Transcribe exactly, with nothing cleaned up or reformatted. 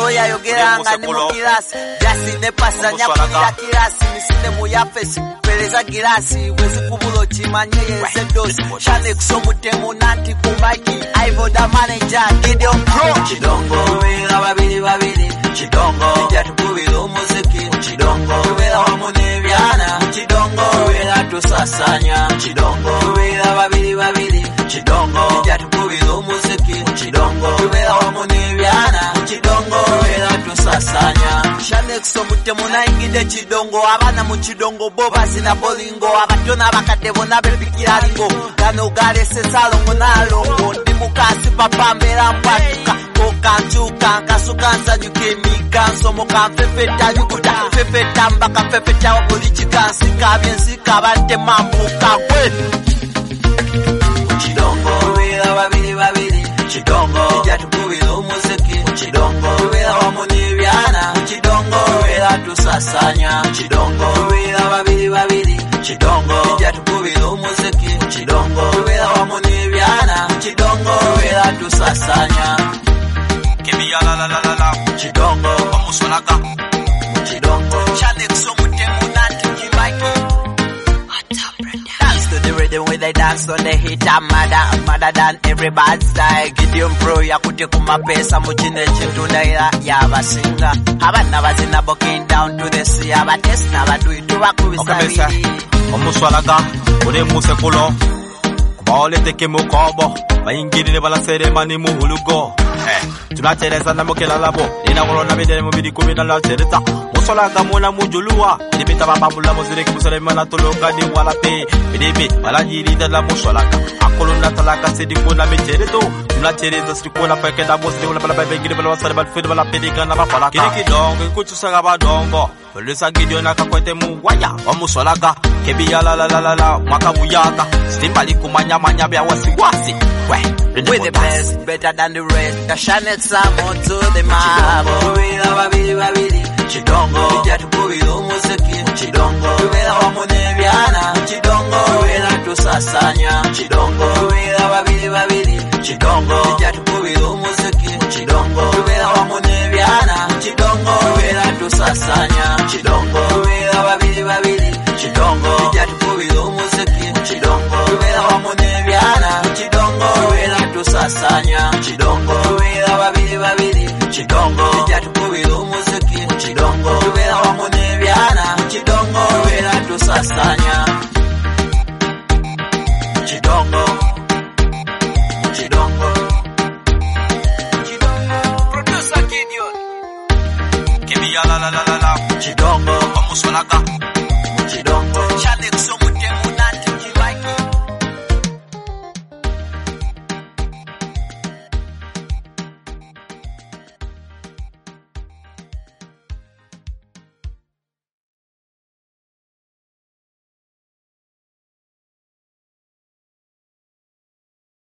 Oya yogeranga ni mukirasi Jasi nepasa nyakulira kirasi Misine muyafesi Pereza girasi Wezi kubulo chimanye yeze dosi Shane kusomutemu nanti kumaiki Ivo da manager Gideon Pro Chidongo Wela babili babili Chidongo Jatububila umuziki Chidongo Wela wamunevyana Chidongo Wela tusasanya Chidongo Wela babili babili Chidongo Jatububila umuziki Chidongo Wela wamunevyana Chidongo Wela tusasanya Shane kusomutemu na ingide Chidongo Abana mu Chidongo Boba zina bolingo Abatona bakadebo na bepikira lingo Gano gale sesalongo na longo Ndi mukasi papambera mpatuka Kokanchuka kasukanza nyukemika Somo kamfefeta yukuda Fefeta mbaka fefeta wabuli chikansi Kabyensi kabante mambuka kwe Chidongo Wela babili babili Chidongo Jatububila umuziki Chidongo Wela wamunevyana Chidongo Wela tusasanya Chidongo Wela babili babili Chidongo Jatububila umuziki Chidongo Wela wamunevyana Chidongo Wela tusasanya Kebia la la la la la Chidongo Wamuswalaga Chidongo Shane kusomutemu nanti kimaiki Dance to the rhythm when they dance on the hit I'm madder, madder than every bad style Gideon Pro yakute kumapesa Muchine chintu daira yabasinga Abana bazina bucking down to the sea Abatesi nabaduitu bakubisabiri Wamuswalaga Ure musekulo Kubawole teke mukobo Bayingirire balaseremani muhulugo Eh, tunachereza na mukela labo Nina korona bidere mubidi kumina la chereza Musolaga muna mujulua Nibita babamula muziriki musalema na toloka di walape Bidibi, malajirida la musolaga Akuluna talaka sidi kuna michereto Tunachereza sidi kuna pekenda Musidi wala pala bebegiri wala wasari balfidi wala pediga na mapalaka Kiriki dongo, kuchusaga badongo Polisa Gideon akakwete muwaya Wamusolaga, kebia la la la la la Makabuyaka, stimbali kumanya manya bya wasi wasi We're the best, better than the rest Kashane samo to the mabo Wela babili babili Chidongo Jatububila umuziki Chidongo Wela wamunevyana Chidongo Wela tusasanya Chidongo Wela babili babili Chidongo Jatububila umuziki Chidongo Wela wamunevyana Chidongo Wela tusasanya Chidongo Wela babili babili Chidongo Jatububila umuziki Chidongo Wela wamunevyana Chidongo Wela tusasanya Chidongo Wela babili babili Chidongo Jatububila umuziki Chidongo Wela wamunevyana Chidongo Wela tusasanya Chidongo Chidongo Chidongo Producer Gideon Kebia la la la la la Chidongo Wamuswalaga